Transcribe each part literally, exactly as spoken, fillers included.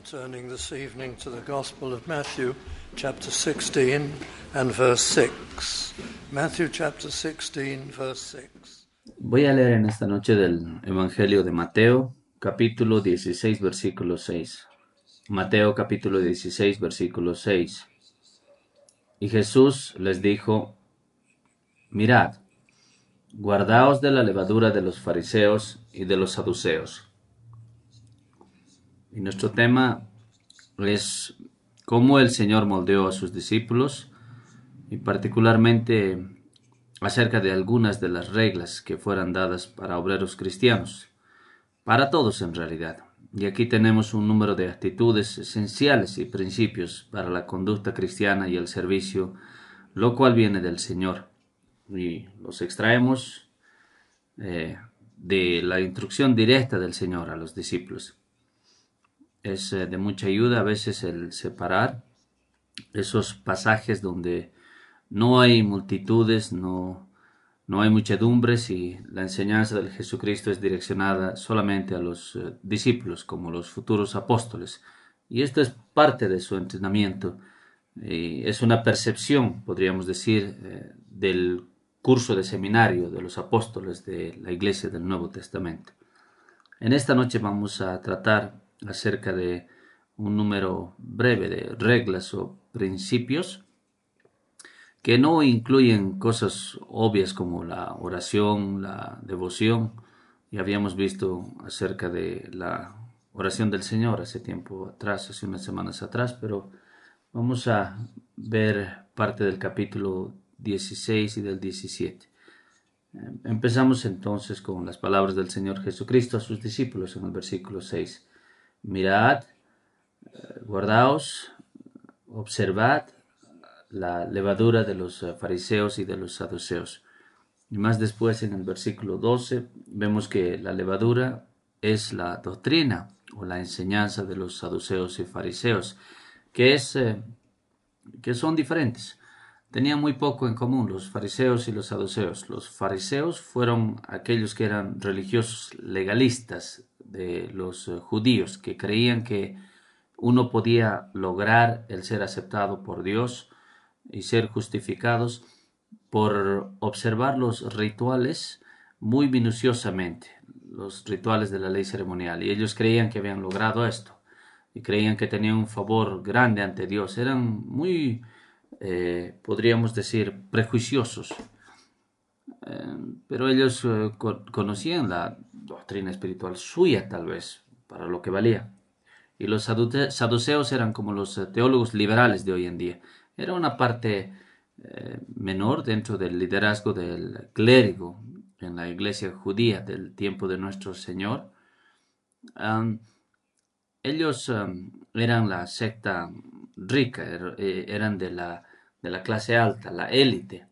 turning this evening to the Gospel of Matthew, chapter sixteen and verse six. Matthew chapter sixteen, verse six. Voy a leer en esta noche del Evangelio de Mateo, capítulo dieciséis, versículo seis. Mateo capítulo dieciséis, versículo seis. Y Jesús les dijo: Mirad, guardaos de la levadura de los fariseos y de los saduceos. Y nuestro tema es cómo el Señor moldeó a sus discípulos y particularmente acerca de algunas de las reglas que fueran dadas para obreros cristianos, para todos en realidad. Y aquí tenemos un número de actitudes esenciales y principios para la conducta cristiana y el servicio, lo cual viene del Señor. Y los extraemos eh, de la instrucción directa del Señor a los discípulos. Es eh, de mucha ayuda a veces el separar esos pasajes donde no hay multitudes, no, no hay muchedumbres y la enseñanza del Jesucristo es direccionada solamente a los eh, discípulos como los futuros apóstoles. Y esto es parte de su entrenamiento. Y es una percepción, podríamos decir, eh, del curso de seminario de los apóstoles de la Iglesia del Nuevo Testamento. En esta noche vamos a tratar acerca de un número breve de reglas o principios que no incluyen cosas obvias como la oración, la devoción. Ya habíamos visto acerca de la oración del Señor hace tiempo atrás, hace unas semanas atrás, pero vamos a ver parte del capítulo dieciséis y del diecisiete. Empezamos entonces con las palabras del Señor Jesucristo a sus discípulos en el versículo seis. Mirad, guardaos, observad la levadura de los fariseos y de los saduceos. Y más después en el versículo doce vemos que la levadura es la doctrina o la enseñanza de los saduceos y fariseos, que, es, eh, que son diferentes. Tenían muy poco en común los fariseos y los saduceos. Los fariseos fueron aquellos que eran religiosos legalistas de los uh, judíos, que creían que uno podía lograr el ser aceptado por Dios y ser justificados por observar los rituales muy minuciosamente, los rituales de la ley ceremonial. Y ellos creían que habían logrado esto y creían que tenían un favor grande ante Dios. Eran muy Eh, podríamos decir, prejuiciosos. Eh, pero ellos eh, co- conocían la doctrina espiritual suya, tal vez, para lo que valía. Y los saduce- saduceos eran como los eh, teólogos liberales de hoy en día. Era una parte eh, menor dentro del liderazgo del clérigo en la iglesia judía del tiempo de nuestro Señor. Um, ellos um, eran la secta rica, er- eh, eran de la de la clase alta, la élite.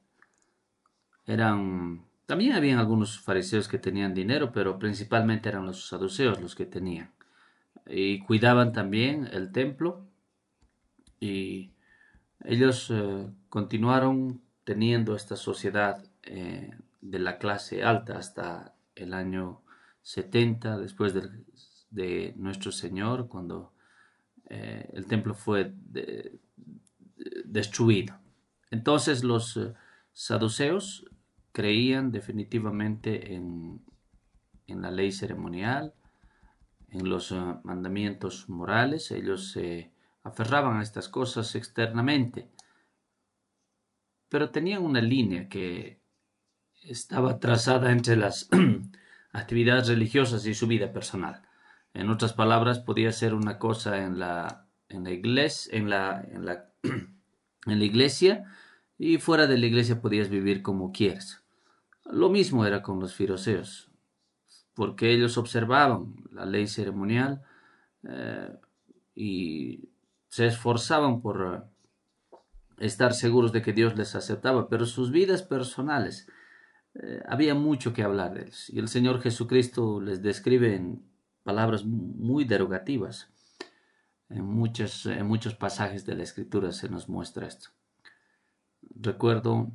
Eran, también habían algunos fariseos que tenían dinero, pero principalmente eran los saduceos los que tenían. Y cuidaban también el templo y ellos eh, continuaron teniendo esta sociedad eh, de la clase alta hasta el año setenta después de, de nuestro Señor, cuando eh, el templo fue de, de, destruido. Entonces los eh, saduceos creían definitivamente en, en la ley ceremonial, en los uh, mandamientos morales. Ellos se eh, aferraban a estas cosas externamente, pero tenían una línea que estaba trazada entre las actividades religiosas y su vida personal. En otras palabras, podía ser una cosa en la, en la iglesia, en la, en la, en la iglesia, y fuera de la iglesia podías vivir como quieras. Lo mismo era con los fariseos, porque ellos observaban la ley ceremonial eh, y se esforzaban por eh, estar seguros de que Dios les aceptaba, pero sus vidas personales eh, había mucho que hablar de ellos. Y el Señor Jesucristo les describe en palabras muy derogativas. En muchos, en muchos pasajes de la Escritura se nos muestra esto. Recuerdo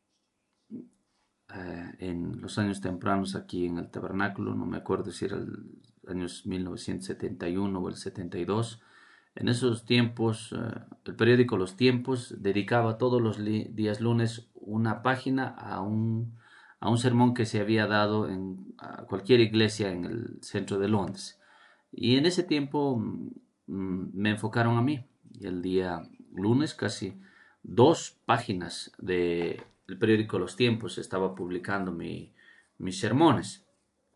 eh, en los años tempranos aquí en el tabernáculo, no me acuerdo si era el años mil novecientos setenta y uno o el setenta y dos, En esos tiempos, eh, el periódico Los Tiempos dedicaba todos los días lunes una página a un, a un sermón que se había dado en a cualquier iglesia en el centro de Londres. Y en ese tiempo mm, me enfocaron a mí. Y el día lunes casi dos páginas del periódico Los Tiempos estaba publicando mi, mis sermones.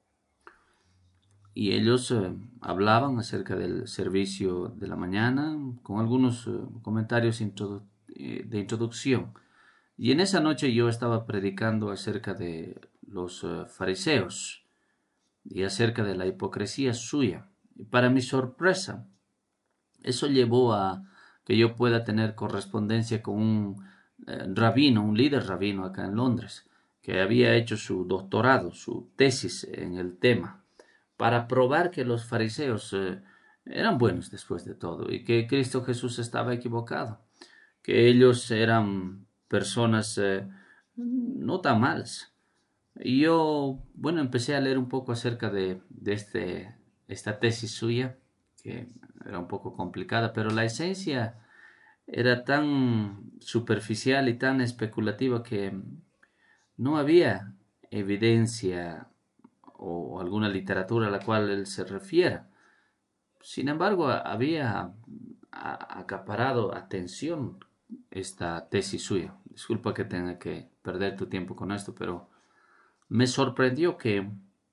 Y ellos eh, hablaban acerca del servicio de la mañana con algunos eh, comentarios introdu eh, de introducción. Y en esa noche yo estaba predicando acerca de los eh, fariseos y acerca de la hipocresía suya. Y para mi sorpresa, eso llevó a que yo pueda tener correspondencia con un eh, rabino, un líder rabino acá en Londres, que había hecho su doctorado, su tesis en el tema, para probar que los fariseos eh, eran buenos después de todo y que Cristo Jesús estaba equivocado, que ellos eran personas eh, no tan malas. Y yo, bueno, empecé a leer un poco acerca de, de este, esta tesis suya, que era un poco complicada, pero la esencia era tan superficial y tan especulativa que no había evidencia o alguna literatura a la cual él se refiera. Sin embargo, había acaparado atención esta tesis suya. Disculpa que tenga que perder tu tiempo con esto, pero me sorprendió que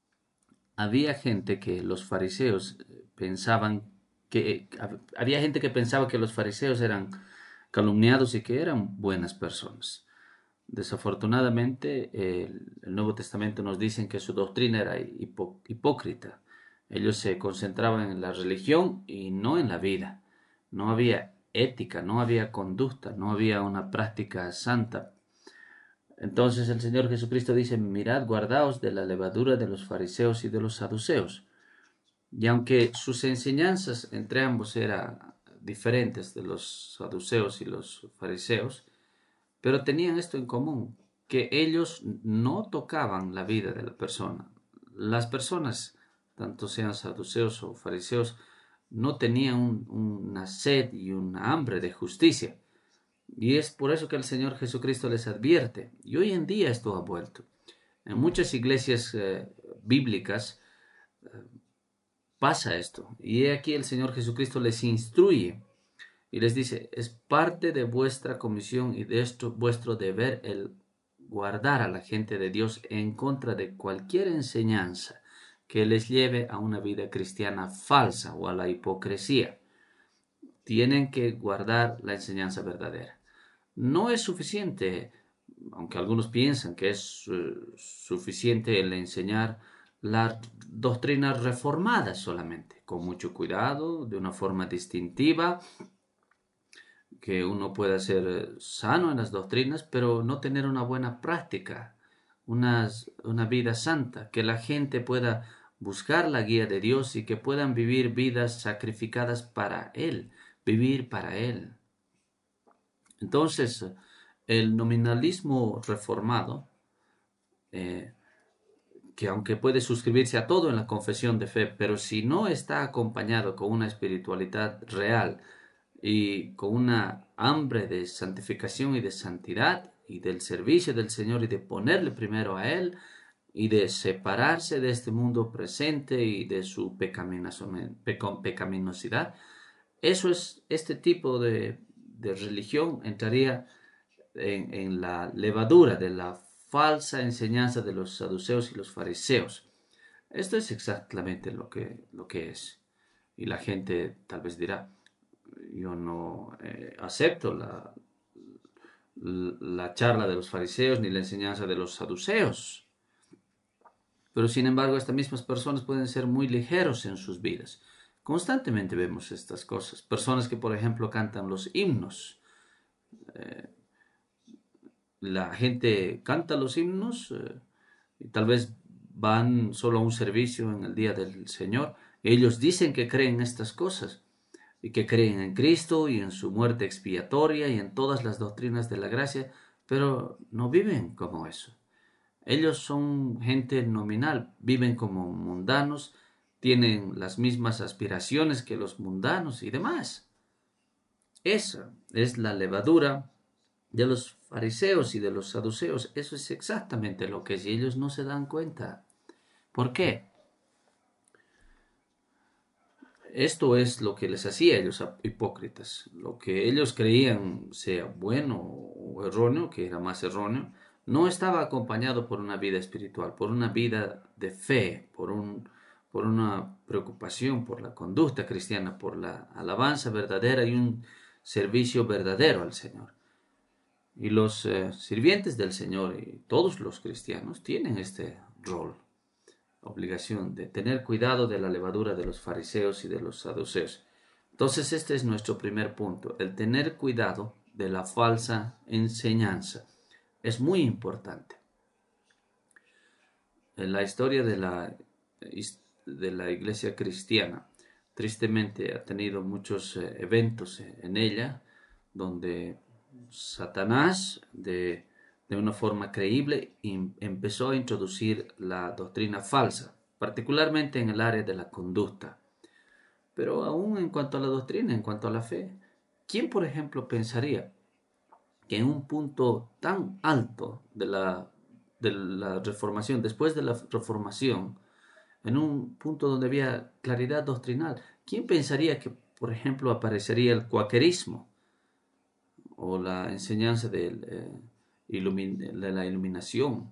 había gente que los fariseos pensaban que había gente que pensaba que los fariseos eran calumniados y que eran buenas personas. Desafortunadamente, el, el Nuevo Testamento nos dice que su doctrina era hipó, hipócrita. Ellos se concentraban en la religión y no en la vida. No había ética, no había conducta, no había una práctica santa. Entonces el Señor Jesucristo dice, mirad, guardaos de la levadura de los fariseos y de los saduceos. Y aunque sus enseñanzas entre ambos eran diferentes de los saduceos y los fariseos, pero tenían esto en común, que ellos no tocaban la vida de la persona. Las personas, tanto sean saduceos o fariseos, no tenían un, una sed y una hambre de justicia. Y es por eso que el Señor Jesucristo les advierte. Y hoy en día esto ha vuelto. En muchas iglesias eh, bíblicas eh, pasa esto. Y he aquí el Señor Jesucristo les instruye y les dice, es parte de vuestra comisión y de esto vuestro deber el guardar a la gente de Dios en contra de cualquier enseñanza que les lleve a una vida cristiana falsa o a la hipocresía. Tienen que guardar la enseñanza verdadera. No es suficiente, aunque algunos piensan que es uh, suficiente el enseñar las doctrinas reformadas solamente, con mucho cuidado, de una forma distintiva, que uno pueda ser sano en las doctrinas, pero no tener una buena práctica, una, una vida santa, que la gente pueda buscar la guía de Dios y que puedan vivir vidas sacrificadas para Él, vivir para Él. Entonces, el nominalismo reformado, eh, que aunque puede suscribirse a todo en la confesión de fe, pero si no está acompañado con una espiritualidad real y con una hambre de santificación y de santidad y del servicio del Señor y de ponerle primero a Él y de separarse de este mundo presente y de su pecaminosidad, eso es este tipo de, de religión entraría en, en la levadura de la falsa enseñanza de los saduceos y los fariseos. Esto es exactamente lo que, lo que es. Y la gente tal vez dirá, yo no eh, acepto la, la charla de los fariseos ni la enseñanza de los saduceos. Pero sin embargo, estas mismas personas pueden ser muy ligeros en sus vidas. Constantemente vemos estas cosas. Personas que, por ejemplo, cantan los himnos. Eh, la gente canta los himnos eh, y tal vez van solo a un servicio en el día del Señor. Ellos dicen que creen estas cosas y que creen en Cristo y en su muerte expiatoria y en todas las doctrinas de la gracia, pero no viven como eso. Ellos son gente nominal, viven como mundanos, tienen las mismas aspiraciones que los mundanos y demás. esa es la levadura de los fariseos y de los saduceos. Eso es exactamente lo que es, y ellos no se dan cuenta. ¿Por qué? Esto es lo que les hacía a ellos hipócritas. Lo que ellos creían sea bueno o erróneo, que era más erróneo, no estaba acompañado por una vida espiritual, por una vida de fe, por, un, por una preocupación por la conducta cristiana, por la alabanza verdadera y un servicio verdadero al Señor. Y los eh, sirvientes del Señor y todos los cristianos tienen este rol, obligación de tener cuidado de la levadura de los fariseos y de los saduceos. Entonces este es nuestro primer punto, el tener cuidado de la falsa enseñanza. Es muy importante. En la historia de la, de la iglesia cristiana, tristemente ha tenido muchos eh, eventos en ella, donde Satanás, de de una forma creíble, empezó a introducir la doctrina falsa, particularmente en el área de la conducta. Pero aún en cuanto a la doctrina, en cuanto a la fe, ¿quién, por ejemplo, pensaría que en un punto tan alto de la, de la reformación, después de la reformación, en un punto donde había claridad doctrinal, quién pensaría que, por ejemplo, aparecería el cuaquerismo o la enseñanza del... Eh, de la iluminación?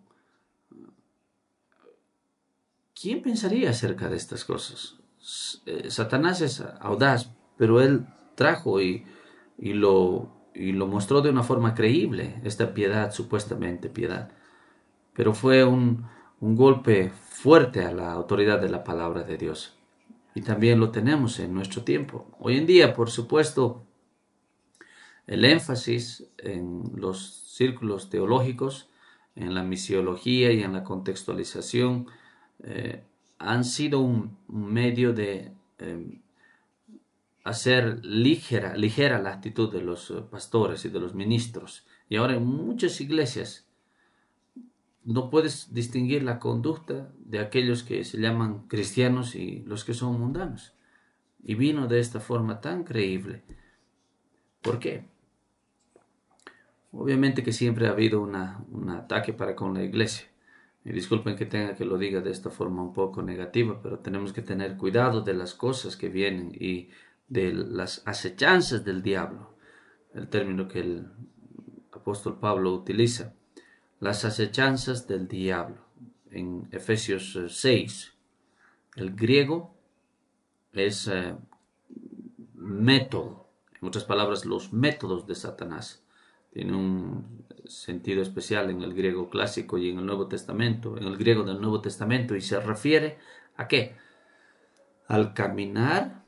¿Quién pensaría acerca de estas cosas? Satanás es audaz, pero él trajo y, y, lo, y lo mostró de una forma creíble, esta piedad, supuestamente piedad. Pero fue un, un golpe fuerte a la autoridad de la palabra de Dios. Y también lo tenemos en nuestro tiempo. Hoy en día, por supuesto, el énfasis en los círculos teológicos, en la misiología y en la contextualización eh, han sido un, un medio de eh, hacer ligera, ligera la actitud de los pastores y de los ministros. Y ahora en muchas iglesias no puedes distinguir la conducta de aquellos que se llaman cristianos y los que son mundanos. Y vino de esta forma tan creíble. ¿Por qué? Obviamente que siempre ha habido una, un ataque para con la iglesia. Y disculpen que tenga que lo diga de esta forma un poco negativa, pero tenemos que tener cuidado de las cosas que vienen y de las acechanzas del diablo. El término que el apóstol Pablo utiliza. Las acechanzas del diablo. En Efesios seis. El griego es eh, método. En otras palabras, los métodos de Satanás. Tiene un sentido especial en el griego clásico y en el Nuevo Testamento, en el griego del Nuevo Testamento, y se refiere ¿a qué? Al caminar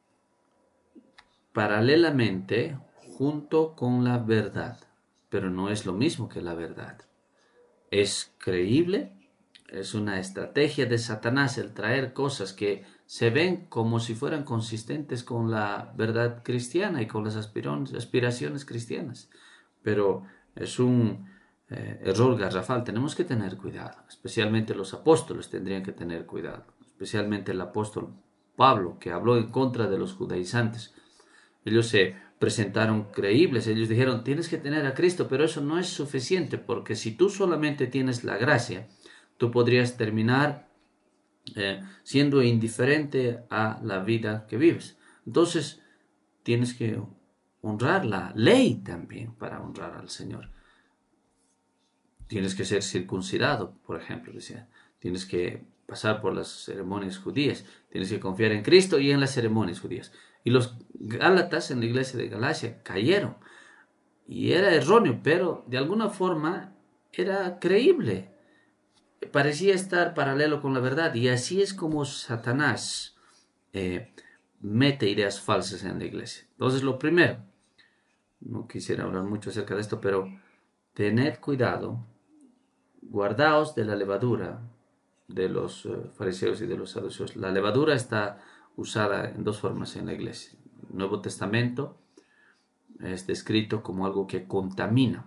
paralelamente junto con la verdad, pero no es lo mismo que la verdad. Es creíble, es una estrategia de Satanás el traer cosas que se ven como si fueran consistentes con la verdad cristiana y con las aspiraciones cristianas. Pero es un eh, error garrafal. Tenemos que tener cuidado. Especialmente los apóstoles tendrían que tener cuidado. Especialmente el apóstol Pablo, que habló en contra de los judaizantes. Ellos se presentaron creíbles. Ellos dijeron, tienes que tener a Cristo, pero eso no es suficiente, porque si tú solamente tienes la gracia, tú podrías terminar eh, siendo indiferente a la vida que vives. Entonces, tienes que honrar la ley también para honrar al Señor. Tienes que ser circuncidado, por ejemplo, decía. Tienes que pasar por las ceremonias judías. Tienes que confiar en Cristo y en las ceremonias judías. Y los gálatas en la iglesia de Galacia cayeron. Y era erróneo, pero de alguna forma era creíble. Parecía estar paralelo con la verdad. Y así es como Satanás eh, mete ideas falsas en la iglesia. Entonces, lo primero, no quisiera hablar mucho acerca de esto, pero tened cuidado, guardaos de la levadura de los uh, fariseos y de los saduceos. La levadura está usada en dos formas en la iglesia. El Nuevo Testamento es descrito como algo que contamina,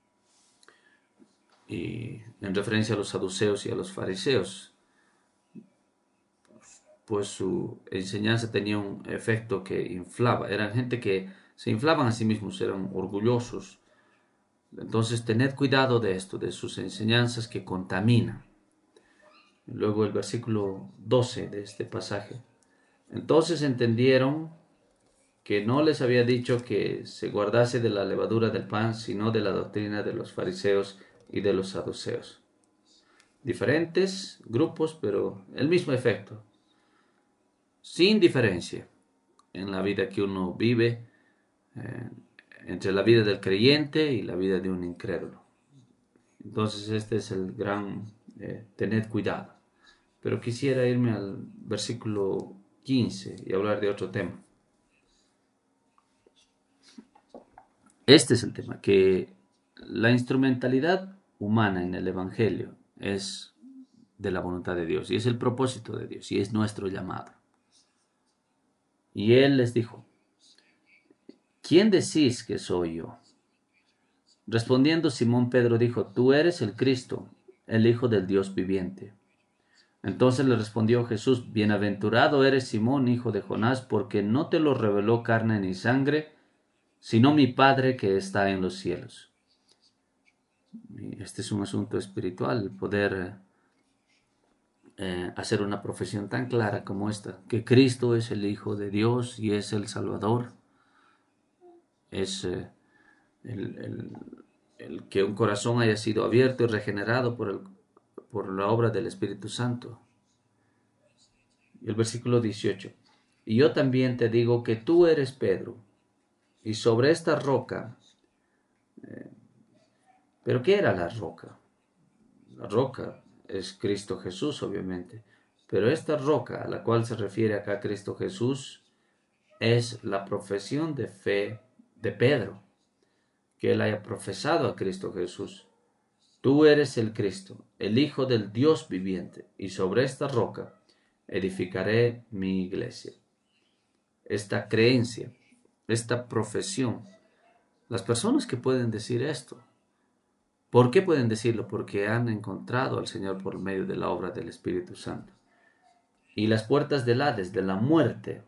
y en referencia a los saduceos y a los fariseos, pues su enseñanza tenía un efecto que inflaba. Eran gente que se inflaban a sí mismos, eran orgullosos. Entonces, tened cuidado de esto, de sus enseñanzas que contaminan. Luego el versículo doce de este pasaje. Entonces entendieron que no les había dicho que se guardase de la levadura del pan, sino de la doctrina de los fariseos y de los saduceos. Diferentes grupos, pero el mismo efecto. Sin diferencia en la vida que uno vive, eh, entre la vida del creyente y la vida de un incrédulo. Entonces este es el gran, eh, tened cuidado. Pero quisiera irme al versículo quince y hablar de otro tema. Este es el tema, que la instrumentalidad humana en el Evangelio es de la voluntad de Dios y es el propósito de Dios y es nuestro llamado. Y Él les dijo, ¿quién decís que soy yo? Respondiendo Simón Pedro dijo, tú eres el Cristo, el Hijo del Dios viviente. Entonces le respondió Jesús, bienaventurado eres Simón, hijo de Jonás, porque no te lo reveló carne ni sangre, sino mi Padre que está en los cielos. Y este es un asunto espiritual, poder eh, hacer una profesión tan clara como esta, que Cristo es el Hijo de Dios y es el Salvador. Es eh, el, el, el que un corazón haya sido abierto y regenerado por, el, por la obra del Espíritu Santo. Y el versículo dieciocho. Y yo también te digo que tú eres Pedro, y sobre esta roca... Eh, ¿Pero qué era la roca? La roca es Cristo Jesús, obviamente. Pero esta roca a la cual se refiere acá Cristo Jesús es la profesión de fe de Pedro, que él haya profesado a Cristo Jesús. Tú eres el Cristo, el Hijo del Dios viviente, y sobre esta roca edificaré mi iglesia. Esta creencia, esta profesión, las personas que pueden decir esto, ¿por qué pueden decirlo? Porque han encontrado al Señor por medio de la obra del Espíritu Santo. Y las puertas del Hades, de la muerte,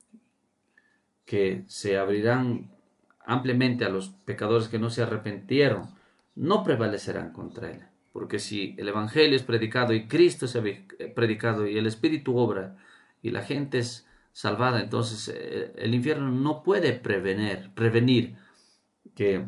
que se abrirán ampliamente a los pecadores que no se arrepintieron, no prevalecerán contra él. Porque si el Evangelio es predicado y Cristo se ha predicado y el Espíritu obra y la gente es salvada, entonces el infierno no puede prevenir, prevenir que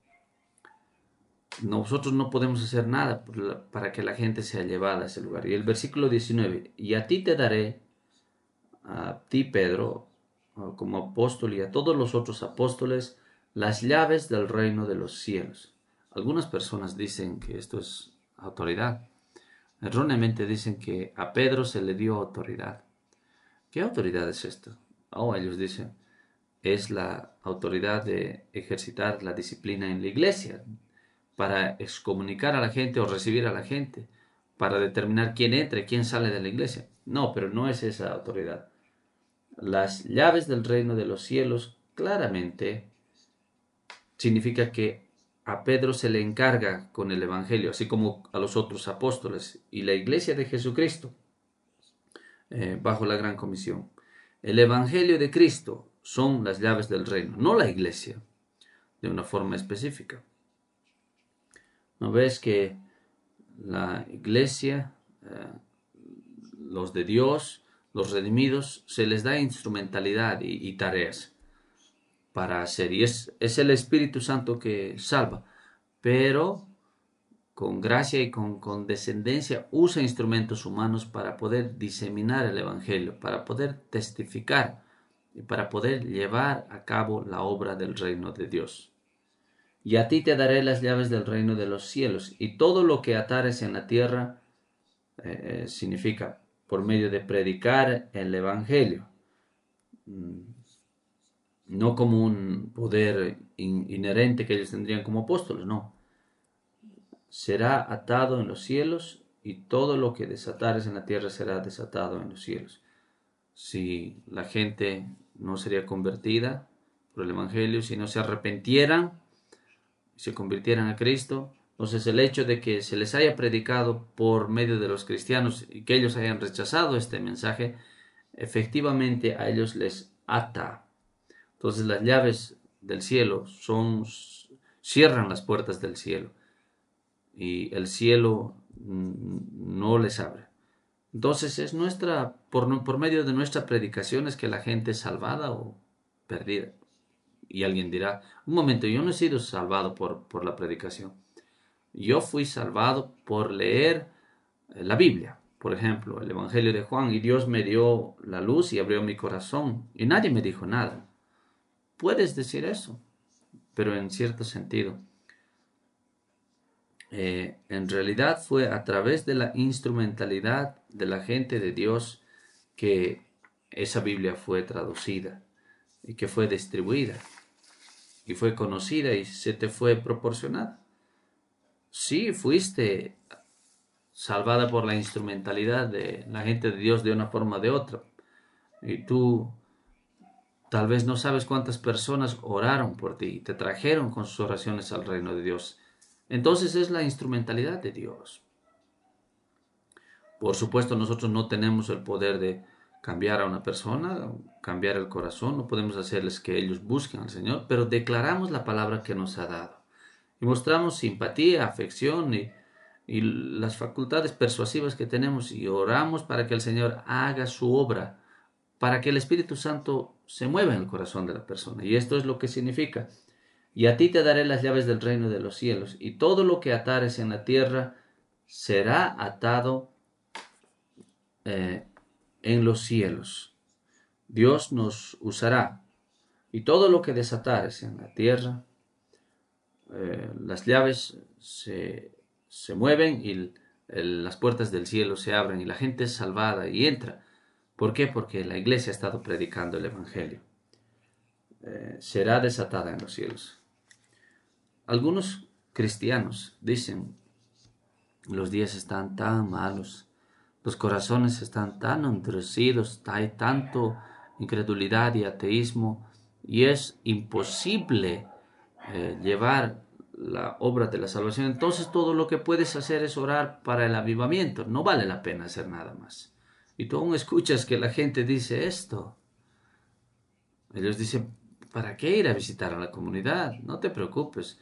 nosotros no podemos hacer nada para que la gente sea llevada a ese lugar. Y el versículo diecinueve, y a ti te daré, a ti Pedro, como apóstol, y a todos los otros apóstoles, las llaves del reino de los cielos. Algunas personas dicen que esto es autoridad. Erróneamente dicen que a Pedro se le dio autoridad. ¿Qué autoridad es esto? Oh, ellos dicen, es la autoridad de ejercitar la disciplina en la iglesia, para excomunicar a la gente o recibir a la gente, para determinar quién entra y quién sale de la iglesia. No, pero no es esa autoridad. Las llaves del reino de los cielos claramente significa que a Pedro se le encarga con el Evangelio, así como a los otros apóstoles y la iglesia de Jesucristo, eh, bajo la gran comisión. El Evangelio de Cristo son las llaves del reino, no la iglesia, de una forma específica. ¿No ves que la iglesia, eh, los de Dios, los redimidos, se les da instrumentalidad y, y tareas para hacer? Y es, es el Espíritu Santo que salva, pero con gracia y con condescendencia usa instrumentos humanos para poder diseminar el Evangelio, para poder testificar y para poder llevar a cabo la obra del reino de Dios. Y a ti te daré las llaves del reino de los cielos, y todo lo que atares en la tierra, eh, significa por medio de predicar el Evangelio, no como un poder in, inherente que ellos tendrían como apóstoles, no. Será atado en los cielos, y todo lo que desatares en la tierra será desatado en los cielos. Si la gente no sería convertida por el Evangelio, si no se arrepentieran, se convirtieran a Cristo, entonces el hecho de que se les haya predicado por medio de los cristianos y que ellos hayan rechazado este mensaje, efectivamente a ellos les ata. Entonces las llaves del cielo son, cierran las puertas del cielo y el cielo no les abre. Entonces es nuestra, por, por medio de nuestra predicación es que la gente es salvada o perdida. Y alguien dirá, un momento, yo no he sido salvado por, por la predicación. Yo fui salvado por leer la Biblia, por ejemplo, el Evangelio de Juan, y Dios me dio la luz y abrió mi corazón, y nadie me dijo nada. Puedes decir eso, pero en cierto sentido. Eh, en realidad fue a través de la instrumentalidad de la gente de Dios que esa Biblia fue traducida y que fue distribuida y fue conocida y se te fue proporcionada. Sí, fuiste salvada por la instrumentalidad de la gente de Dios de una forma o de otra. Y tú tal vez no sabes cuántas personas oraron por ti y te trajeron con sus oraciones al reino de Dios. Entonces es la instrumentalidad de Dios. Por supuesto, nosotros no tenemos el poder de cambiar a una persona, cambiar el corazón, no podemos hacerles que ellos busquen al Señor, pero declaramos la palabra que nos ha dado. Y mostramos simpatía, afección y, y las facultades persuasivas que tenemos y oramos para que el Señor haga su obra, para que el Espíritu Santo se mueva en el corazón de la persona. Y esto es lo que significa: y a ti te daré las llaves del reino de los cielos, y todo lo que atares en la tierra será atado eh, en los cielos. Dios nos usará, y todo lo que desatares en la tierra, eh, las llaves se, se mueven y el, el, las puertas del cielo se abren y la gente es salvada y entra. ¿Por qué? Porque la iglesia ha estado predicando el Evangelio. Eh, será desatada en los cielos. Algunos cristianos dicen, los días están tan malos, los corazones están tan endurecidos, hay tanto incredulidad y ateísmo, y es imposible eh, llevar la obra de la salvación. Entonces todo lo que puedes hacer es orar para el avivamiento. No vale la pena hacer nada más. Y tú aún escuchas que la gente dice esto. Ellos dicen, ¿para qué ir a visitar a la comunidad? No te preocupes.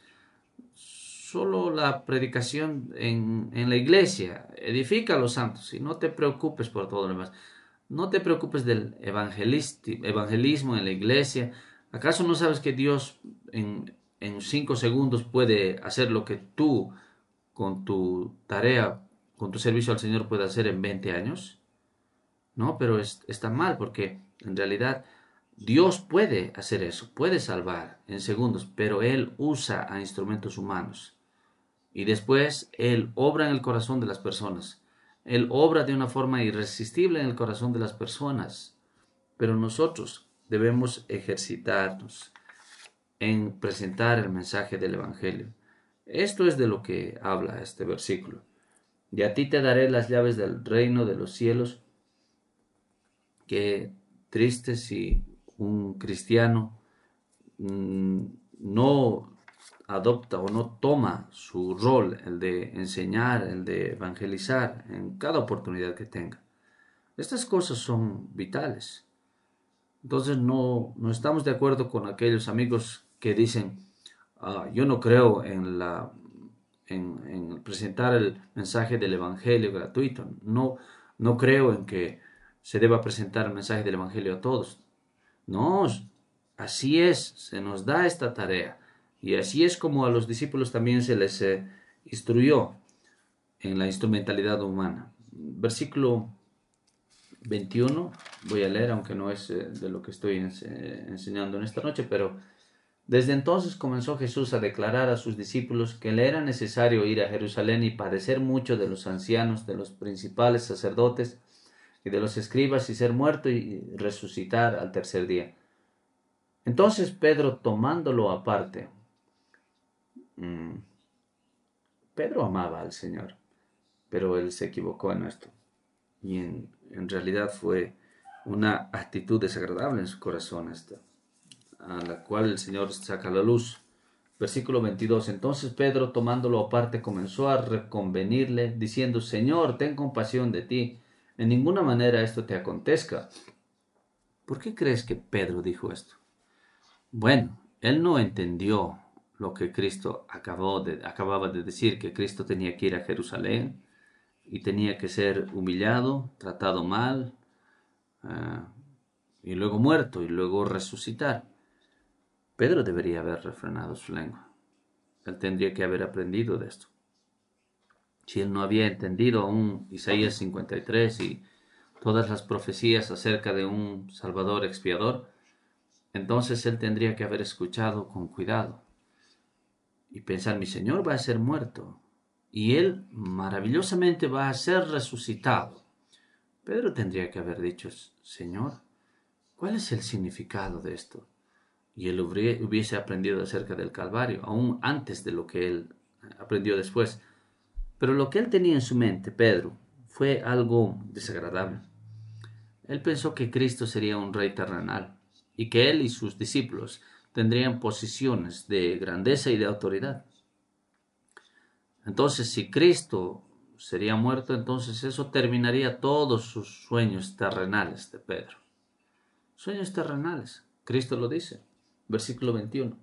Solo la predicación en, en la iglesia edifica a los santos y no te preocupes por todo lo demás. No te preocupes del evangelismo en la iglesia. ¿Acaso no sabes que Dios en, en cinco segundos puede hacer lo que tú con tu tarea, con tu servicio al Señor puedes hacer en veinte años? No, pero es, está mal porque en realidad Dios puede hacer eso, puede salvar en segundos, pero Él usa a instrumentos humanos. Y después Él obra en el corazón de las personas. Él obra de una forma irresistible en el corazón de las personas. Pero nosotros debemos ejercitarnos en presentar el mensaje del Evangelio. Esto es de lo que habla este versículo. Y a ti te daré las llaves del reino de los cielos. Qué triste si un cristiano mmm, no adopta o no toma su rol, el de enseñar, el de evangelizar en cada oportunidad que tenga. Estas cosas son vitales. Entonces no, no estamos de acuerdo con aquellos amigos que dicen, ah, yo no creo en, la, en, en presentar el mensaje del evangelio gratuito. No, no creo en que se deba presentar el mensaje del evangelio a todos. No, así es, se nos da esta tarea. Y así es como a los discípulos también se les eh, instruyó en la instrumentalidad humana. Versículo veintiuno, voy a leer, aunque no es eh, de lo que estoy ens enseñando en esta noche, pero desde entonces comenzó Jesús a declarar a sus discípulos que le era necesario ir a Jerusalén y padecer mucho de los ancianos, de los principales sacerdotes y de los escribas, y ser muerto y resucitar al tercer día. Entonces Pedro, tomándolo aparte, mmm, Pedro amaba al Señor, pero él se equivocó en esto. Y en, en realidad fue una actitud desagradable en su corazón esta, a la cual el Señor saca la luz. Versículo veintidós. Entonces Pedro, tomándolo aparte, comenzó a reconvenirle, diciendo, Señor, ten compasión de ti, en ninguna manera esto te acontezca. ¿Por qué crees que Pedro dijo esto? Bueno, él no entendió lo que Cristo acabó de, acababa de decir, que Cristo tenía que ir a Jerusalén y tenía que ser humillado, tratado mal, uh, y luego muerto, y luego resucitar. Pedro debería haber refrenado su lengua. Él tendría que haber aprendido de esto. Si él no había entendido aún Isaías cincuenta y tres y todas las profecías acerca de un Salvador expiador, entonces él tendría que haber escuchado con cuidado y pensar, mi Señor va a ser muerto y él maravillosamente va a ser resucitado. Pedro tendría que haber dicho, Señor, ¿cuál es el significado de esto? Y él hubiese aprendido acerca del Calvario, aún antes de lo que él aprendió después. Pero lo que él tenía en su mente, Pedro, fue algo desagradable. Él pensó que Cristo sería un rey terrenal y que él y sus discípulos tendrían posiciones de grandeza y de autoridad. Entonces, si Cristo sería muerto, entonces eso terminaría todos sus sueños terrenales de Pedro. Sueños terrenales, Cristo lo dice, versículo veintiuno.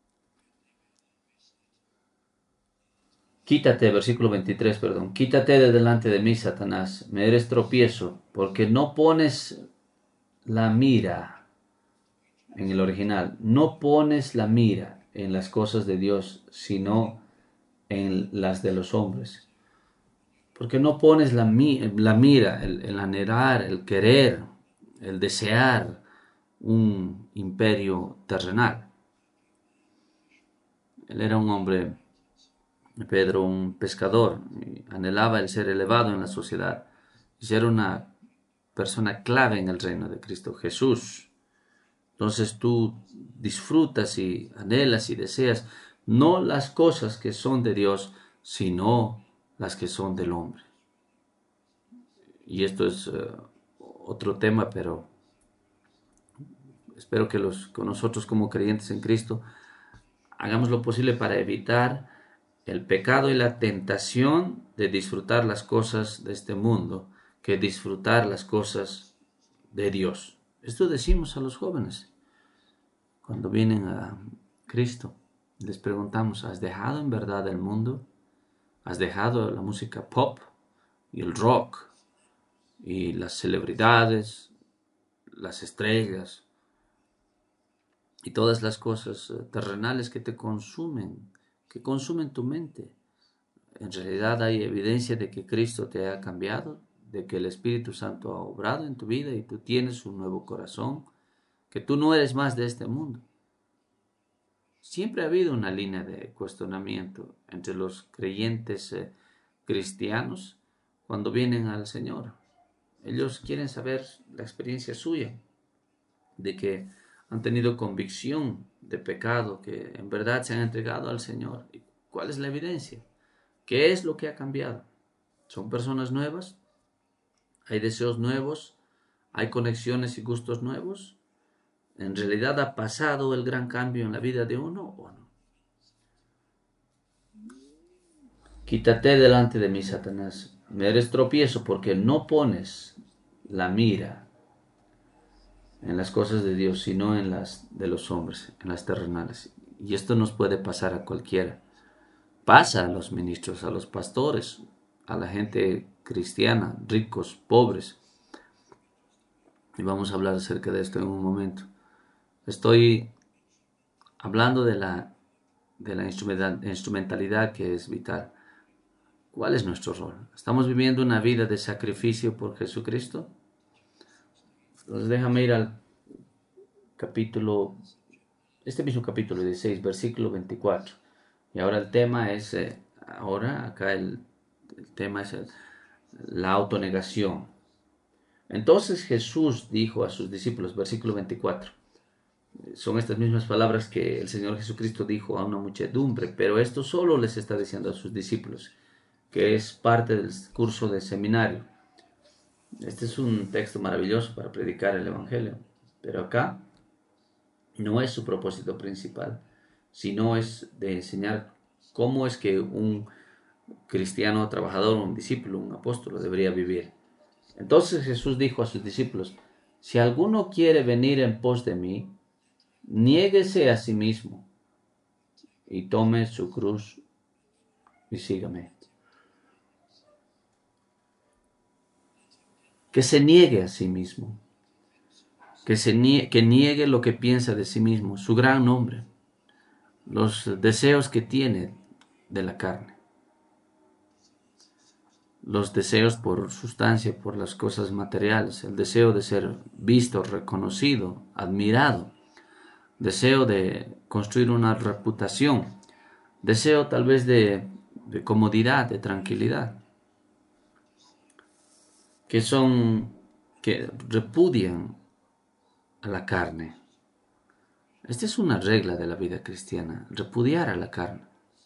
Quítate, versículo veintitrés, perdón. Quítate de delante de mí, Satanás, me eres tropiezo, porque no pones la mira, en el original, no pones la mira en las cosas de Dios, sino en las de los hombres. Porque no pones la, la mira, el, el anhelar, el querer, el desear un imperio terrenal. Él era un hombre, Pedro, un pescador, y anhelaba el ser elevado en la sociedad y ser una persona clave en el reino de Cristo Jesús. Entonces tú disfrutas y anhelas y deseas no las cosas que son de Dios, sino las que son del hombre. Y esto es uh, otro tema, pero espero que los, con nosotros como creyentes en Cristo hagamos lo posible para evitar el pecado y la tentación de disfrutar las cosas de este mundo, que disfrutar las cosas de Dios. Esto decimos a los jóvenes cuando vienen a Cristo. Les preguntamos, ¿has dejado en verdad el mundo? ¿Has dejado la música pop y el rock y las celebridades, las estrellas y todas las cosas terrenales que te consumen, que consumen tu mente? En realidad hay evidencia de que Cristo te ha cambiado, de que el Espíritu Santo ha obrado en tu vida y tú tienes un nuevo corazón, que tú no eres más de este mundo. Siempre ha habido una línea de cuestionamiento entre los creyentes eh, cristianos cuando vienen al Señor. Ellos quieren saber la experiencia suya, de que han tenido convicción de pecado, que en verdad se han entregado al Señor. ¿Cuál es la evidencia? ¿Qué es lo que ha cambiado? ¿Son personas nuevas? ¿Hay deseos nuevos? ¿Hay conexiones y gustos nuevos? ¿En realidad ha pasado el gran cambio en la vida de uno o no? Quítate delante de mí, Satanás. Me eres tropiezo porque no pones la mira en las cosas de Dios, sino en las de los hombres, en las terrenales. Y esto nos puede pasar a cualquiera. Pasa a los ministros, a los pastores, a la gente cristiana, ricos, pobres. Y vamos a hablar acerca de esto en un momento. Estoy hablando de la, de la instrumentalidad que es vital. ¿Cuál es nuestro rol? ¿Estamos viviendo una vida de sacrificio por Jesucristo? Entonces déjame ir al capítulo, este mismo capítulo dieciséis, versículo veinticuatro. Y ahora el tema es, eh, ahora acá el, el tema es el, la autonegación. Entonces Jesús dijo a sus discípulos, versículo veinticuatro, son estas mismas palabras que el Señor Jesucristo dijo a una muchedumbre, pero esto solo les está diciendo a sus discípulos, que es parte del curso de seminario. Este es un texto maravilloso para predicar el Evangelio, pero acá no es su propósito principal, sino es de enseñar cómo es que un cristiano trabajador, un discípulo, un apóstol debería vivir. Entonces Jesús dijo a sus discípulos, si alguno quiere venir en pos de mí, niéguese a sí mismo y tome su cruz y sígame. Que se niegue a sí mismo, que, se nie que niegue lo que piensa de sí mismo, su gran nombre, los deseos que tiene de la carne, los deseos por sustancia, por las cosas materiales, el deseo de ser visto, reconocido, admirado, deseo de construir una reputación, deseo tal vez de, de comodidad, de tranquilidad, que son, que repudian a la carne. Esta es una regla de la vida cristiana, repudiar a la carne.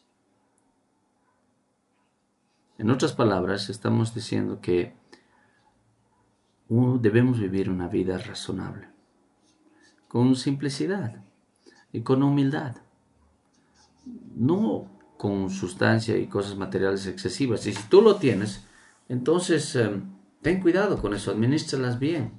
En otras palabras, estamos diciendo que debemos vivir una vida razonable, con simplicidad y con humildad, no con sustancia y cosas materiales excesivas. Y si tú lo tienes, entonces eh, ten cuidado con eso, administralas bien.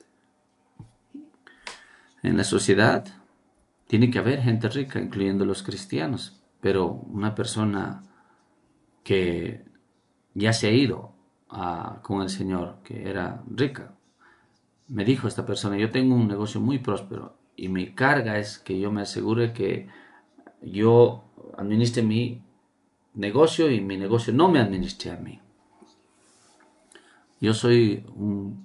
En la sociedad tiene que haber gente rica, incluyendo los cristianos, pero una persona que ya se ha ido a, con el Señor, que era rica, me dijo esta persona, yo tengo un negocio muy próspero y mi carga es que yo me asegure que yo administre mi negocio y mi negocio no me administre a mí. Yo soy un...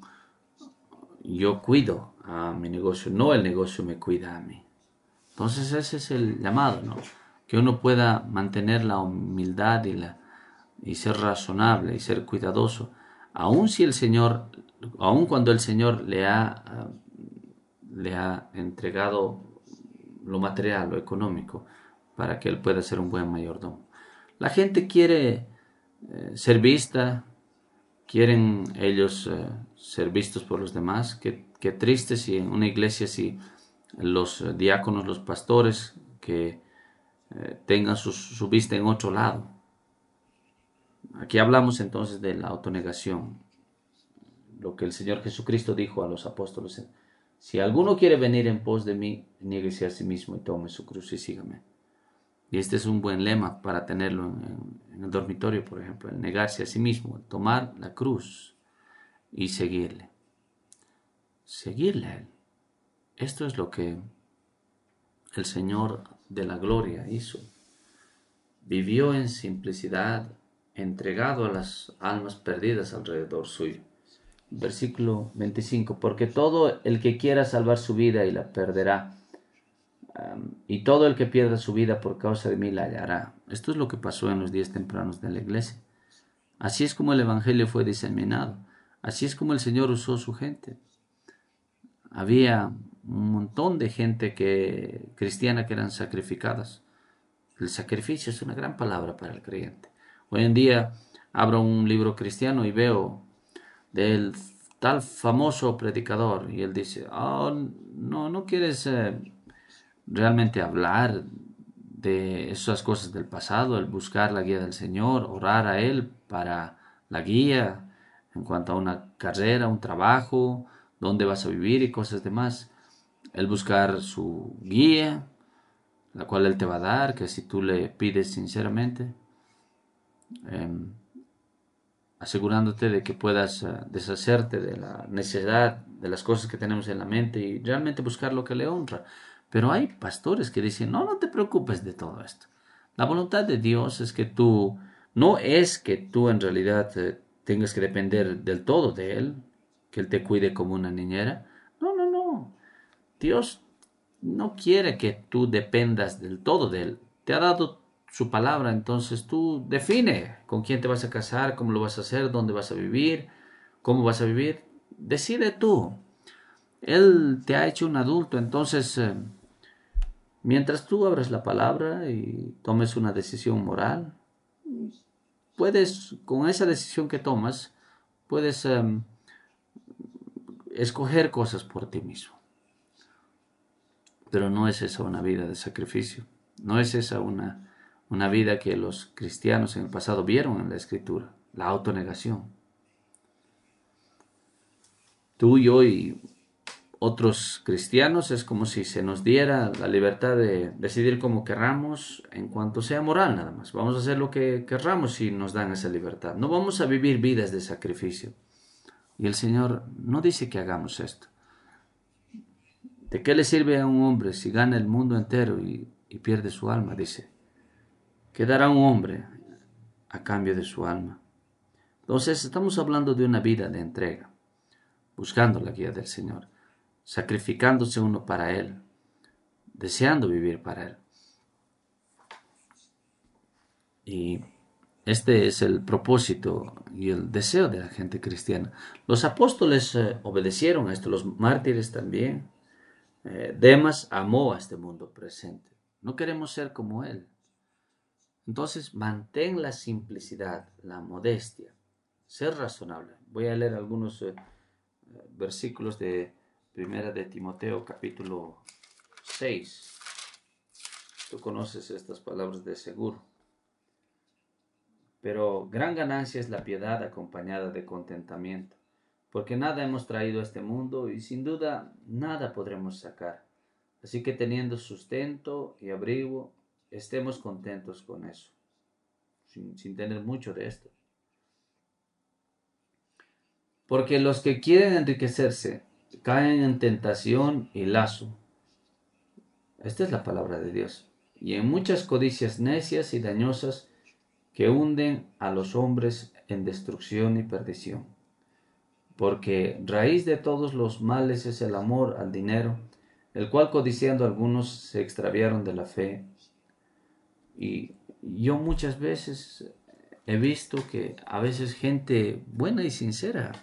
Yo cuido a mi negocio, no el negocio me cuida a mí. Entonces ese es el llamado, ¿no? Que uno pueda mantener la humildad y, la, y ser razonable y ser cuidadoso. Aun si el Señor, aun cuando el Señor le ha, le ha entregado lo material, lo económico, para que Él pueda ser un buen mayordomo. La gente quiere eh, ser vista, quieren ellos eh, ser vistos por los demás. Qué, qué triste si en una iglesia, si los eh, diáconos, los pastores, que eh, tengan su, su vista en otro lado. Aquí hablamos entonces de la autonegación, lo que el Señor Jesucristo dijo a los apóstoles: si alguno quiere venir en pos de mí, niéguese a sí mismo y tome su cruz y sígame. Y este es un buen lema para tenerlo en, en el dormitorio, por ejemplo, el negarse a sí mismo, el tomar la cruz y seguirle. Seguirle a Él. Esto es lo que el Señor de la gloria hizo. Vivió en simplicidad, entregado a las almas perdidas alrededor suyo. Versículo veinticinco, porque todo el que quiera salvar su vida y la perderá, um, y todo el que pierda su vida por causa de mí la hallará. Esto es lo que pasó en los días tempranos de la iglesia. Así es como el evangelio fue diseminado. Así es como el Señor usó su gente. Había un montón de gente que, cristiana que eran sacrificadas. El sacrificio es una gran palabra para el creyente. Hoy en día abro un libro cristiano y veo del tal famoso predicador y él dice, oh, no, no quieres eh, realmente hablar de esas cosas del pasado, el buscar la guía del Señor, orar a Él para la guía en cuanto a una carrera, un trabajo, dónde vas a vivir y cosas demás. El buscar su guía, la cual Él te va a dar, que si tú le pides sinceramente, eh, asegurándote de que puedas uh, deshacerte de la necesidad de las cosas que tenemos en la mente y realmente buscar lo que le honra. Pero hay pastores que dicen, no, no te preocupes de todo esto. La voluntad de Dios es que tú, no es que tú en realidad eh, tengas que depender del todo de Él, que Él te cuide como una niñera. No, no, no. Dios no quiere que tú dependas del todo de Él. Te ha dado su palabra, entonces tú define con quién te vas a casar, cómo lo vas a hacer, dónde vas a vivir, cómo vas a vivir. Decide tú. Él te ha hecho un adulto, entonces eh, mientras tú abras la palabra y tomes una decisión moral, puedes, con esa decisión que tomas, puedes eh, escoger cosas por ti mismo. Pero no es esa una vida de sacrificio, no es esa una, una vida que los cristianos en el pasado vieron en la Escritura, la autonegación. Tú y yo y otros cristianos es como si se nos diera la libertad de decidir como querramos en cuanto sea moral nada más. Vamos a hacer lo que querramos si nos dan esa libertad. No vamos a vivir vidas de sacrificio. Y el Señor no dice que hagamos esto. ¿De qué le sirve a un hombre si gana el mundo entero y, y pierde su alma? Dice. ¿Qué dará un hombre a cambio de su alma? Entonces estamos hablando de una vida de entrega, buscando la guía del Señor, sacrificándose uno para Él, deseando vivir para Él. Y este es el propósito y el deseo de la gente cristiana. Los apóstoles eh, obedecieron a esto, los mártires también. Eh, Demas amó a este mundo presente. No queremos ser como Él. Entonces, mantén la simplicidad, la modestia, ser razonable. Voy a leer algunos eh, versículos de Primera de Timoteo, capítulo seis. Tú conoces estas palabras de seguro. Pero gran ganancia es la piedad acompañada de contentamiento, porque nada hemos traído a este mundo y sin duda nada podremos sacar. Así que teniendo sustento y abrigo, estemos contentos con eso, sin, sin tener mucho de esto. Porque los que quieren enriquecerse caen en tentación y lazo. Esta es la palabra de Dios. Y en muchas codicias necias y dañosas que hunden a los hombres en destrucción y perdición. Porque raíz de todos los males es el amor al dinero, el cual codiciando algunos se extraviaron de la fe. Y yo muchas veces he visto que a veces gente buena y sincera,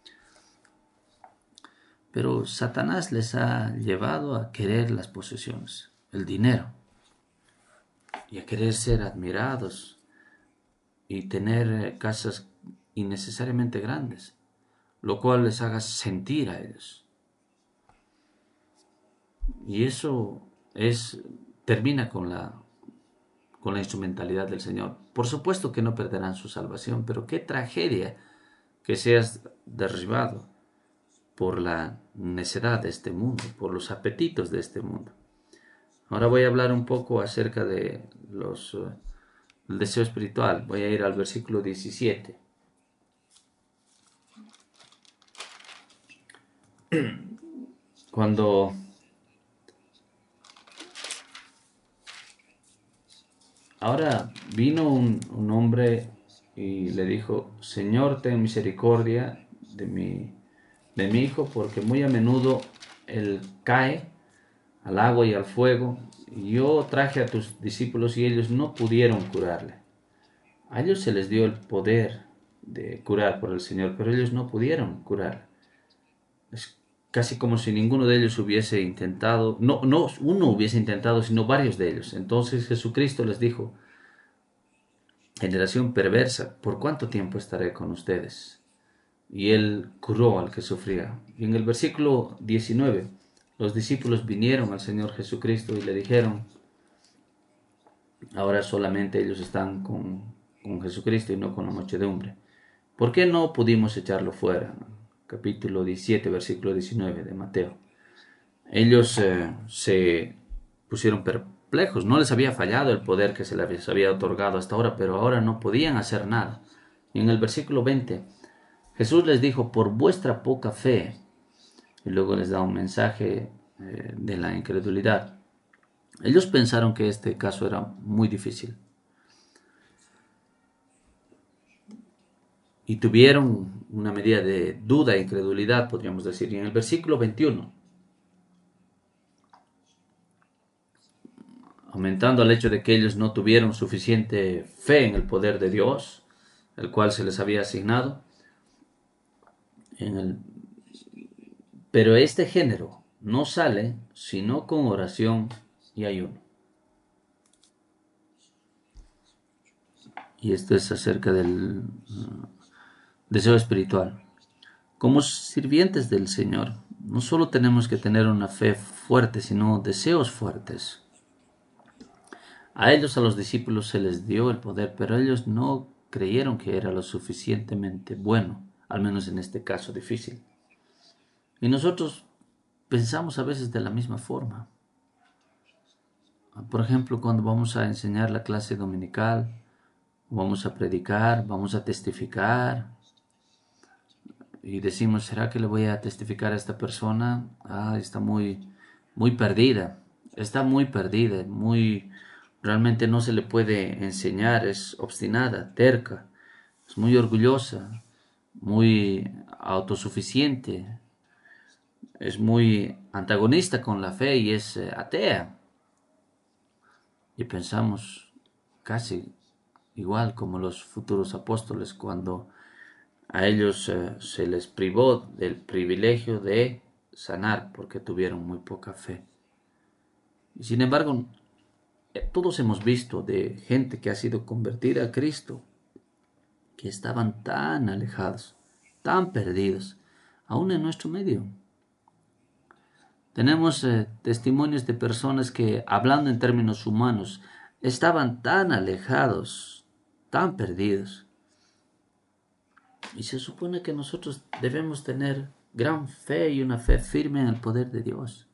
pero Satanás les ha llevado a querer las posesiones, el dinero, y a querer ser admirados y tener casas innecesariamente grandes, lo cual les haga sentir a ellos. Y eso es termina con la con la instrumentalidad del Señor. Por supuesto que no perderán su salvación, pero qué tragedia que seas derribado por la necedad de este mundo, por los apetitos de este mundo. Ahora voy a hablar un poco acerca de los uh, el deseo espiritual. Voy a ir al versículo diecisiete. Cuando ahora vino un, un hombre y le dijo: Señor, ten misericordia de mi, de mi hijo, porque muy a menudo él cae al agua y al fuego. Y yo traje a tus discípulos y ellos no pudieron curarle. A ellos se les dio el poder de curar por el Señor, pero ellos no pudieron curar. Es casi como si ninguno de ellos hubiese intentado, no, no uno hubiese intentado, sino varios de ellos. Entonces Jesucristo les dijo: generación perversa, ¿por cuánto tiempo estaré con ustedes? Y él curó al que sufría. Y en el versículo diecinueve, los discípulos vinieron al Señor Jesucristo y le dijeron, ahora solamente ellos están con, con Jesucristo y no con la muchedumbre, ¿por qué no pudimos echarlo fuera? Capítulo diecisiete, versículo diecinueve de Mateo. Ellos eh, se pusieron perplejos, no les había fallado el poder que se les había otorgado hasta ahora, pero ahora no podían hacer nada. Y en el versículo veinte, Jesús les dijo, por vuestra poca fe, y luego les da un mensaje eh, de la incredulidad. Ellos pensaron que este caso era muy difícil. Y tuvieron una medida de duda e incredulidad, podríamos decir. Y en el versículo veintiuno, aumentando al hecho de que ellos no tuvieron suficiente fe en el poder de Dios, el cual se les había asignado, en el... pero este género no sale sino con oración y ayuno. Y esto es acerca del uh, deseo espiritual. Como sirvientes del Señor, no solo tenemos que tener una fe fuerte, sino deseos fuertes. A ellos, a los discípulos, se les dio el poder, pero ellos no creyeron que era lo suficientemente bueno, al menos en este caso difícil. Y nosotros pensamos a veces de la misma forma. Por ejemplo, cuando vamos a enseñar la clase dominical, vamos a predicar, vamos a testificar, y decimos, ¿será que le voy a testificar a esta persona? Ah, está muy, muy perdida, está muy perdida, muy, realmente no se le puede enseñar, es obstinada, terca, es muy orgullosa, muy autosuficiente, es muy antagonista con la fe y es eh, atea. Y pensamos casi igual como los futuros apóstoles cuando a ellos eh, se les privó del privilegio de sanar porque tuvieron muy poca fe. Y sin embargo, eh, todos hemos visto de gente que ha sido convertida a Cristo, que estaban tan alejados, tan perdidos, aún en nuestro medio. Tenemos eh, testimonios de personas que, hablando en términos humanos, estaban tan alejados, tan perdidos. Y se supone que nosotros debemos tener gran fe y una fe firme en el poder de Dios.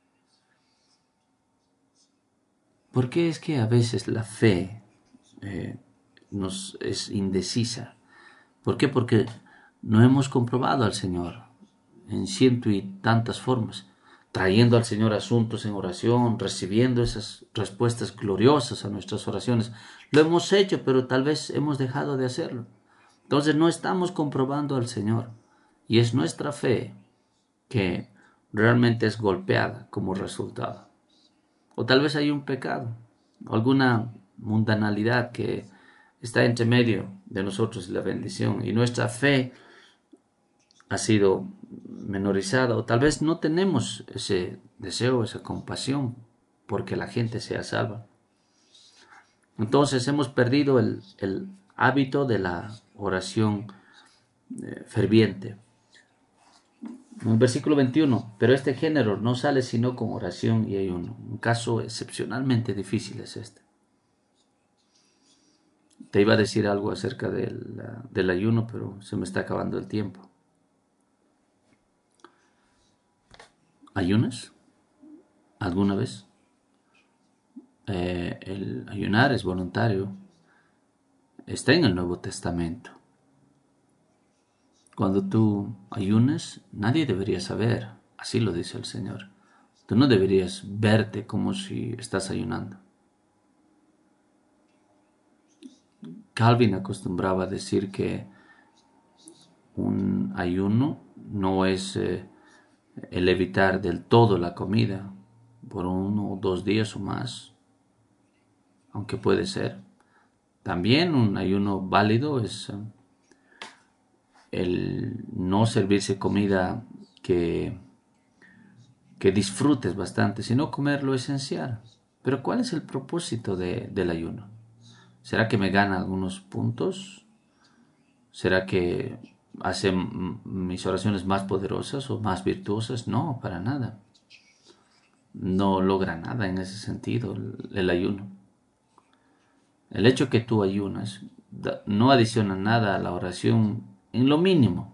¿Por qué es que a veces la fe eh, nos es indecisa? ¿Por qué? Porque no hemos comprobado al Señor en ciento y tantas formas, trayendo al Señor asuntos en oración, recibiendo esas respuestas gloriosas a nuestras oraciones. Lo hemos hecho, pero tal vez hemos dejado de hacerlo. Entonces no estamos comprobando al Señor. Y es nuestra fe que realmente es golpeada como resultado. O tal vez hay un pecado, alguna mundanalidad que está entre medio de nosotros y la bendición. Y nuestra fe ha sido menorizada. O tal vez no tenemos ese deseo, esa compasión porque la gente sea salva. Entonces hemos perdido el, el hábito de la oración eh, ferviente. En el versículo veintiuno, pero este género no sale sino con oración y ayuno. Un caso excepcionalmente difícil es este. Te iba a decir algo acerca del, del ayuno, pero se me está acabando el tiempo. ¿Ayunas? ¿Alguna vez? Eh, el ayunar es voluntario. Está en el Nuevo Testamento. Cuando tú ayunas, nadie debería saber. Así lo dice el Señor. Tú no deberías verte como si estás ayunando. Calvin acostumbraba a decir que un ayuno no es eh, el evitar del todo la comida por uno o dos días o más, aunque puede ser. También un ayuno válido es eh, el no servirse comida que, que disfrutes bastante, sino comer lo esencial. Pero ¿cuál es el propósito de, del ayuno? ¿Será que me gana algunos puntos? ¿Será que hace mis oraciones más poderosas o más virtuosas? No, para nada. No logra nada en ese sentido el, el ayuno. El hecho que tú ayunas no adiciona nada a la oración en lo mínimo.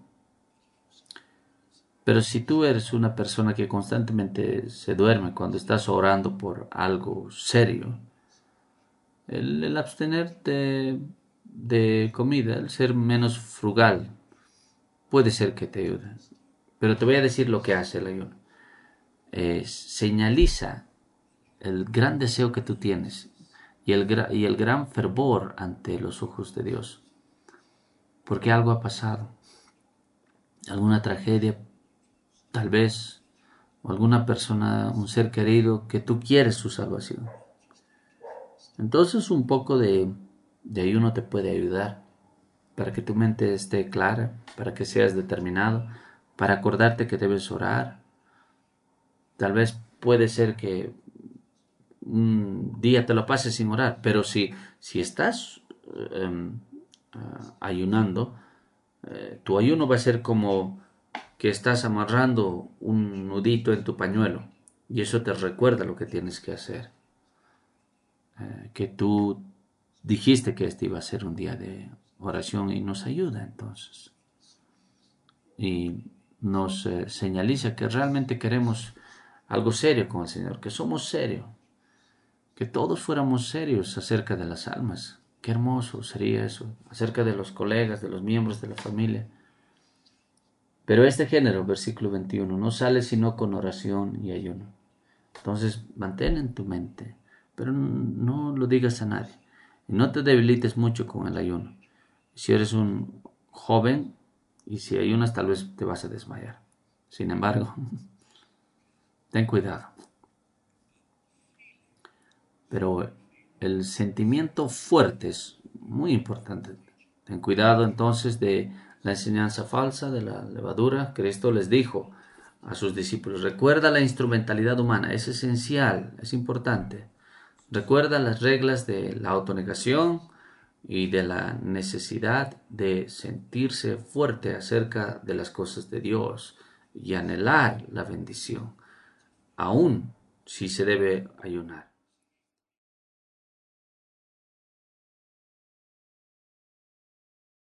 Pero si tú eres una persona que constantemente se duerme cuando estás orando por algo serio, el, el abstenerte de comida, el ser menos frugal, puede ser que te ayude. Pero te voy a decir lo que hace el ayuno. Eh, señaliza el gran deseo que tú tienes y el, y el gran fervor ante los ojos de Dios. Porque algo ha pasado. Alguna tragedia, tal vez, o alguna persona, un ser querido que tú quieres su salvación. Entonces un poco de, de ayuno te puede ayudar para que tu mente esté clara, para que seas determinado, para acordarte que debes orar. Tal vez puede ser que un día te lo pases sin orar, pero si, si estás eh, uh, ayunando, eh, tu ayuno va a ser como que estás amarrando un nudito en tu pañuelo y eso te recuerda lo que tienes que hacer. Eh, que tú dijiste que este iba a ser un día de oración y nos ayuda entonces. Y nos eh, señaliza que realmente queremos algo serio con el Señor, que somos serios, que todos fuéramos serios acerca de las almas. Qué hermoso sería eso, acerca de los colegas, de los miembros de la familia. Pero este género, versículo veintiuno, no sale sino con oración y ayuno. Entonces, mantén en tu mente, pero no lo digas a nadie. Y no te debilites mucho con el ayuno. Si eres un joven y si ayunas, tal vez te vas a desmayar. Sin embargo, ten cuidado. Pero el sentimiento fuerte es muy importante. Ten cuidado entonces de la enseñanza falsa de la levadura. Cristo les dijo a sus discípulos, recuerda la instrumentalidad humana, es esencial, es importante. Recuerda las reglas de la autonegación y de la necesidad de sentirse fuerte acerca de las cosas de Dios y anhelar la bendición, aun si se debe ayunar.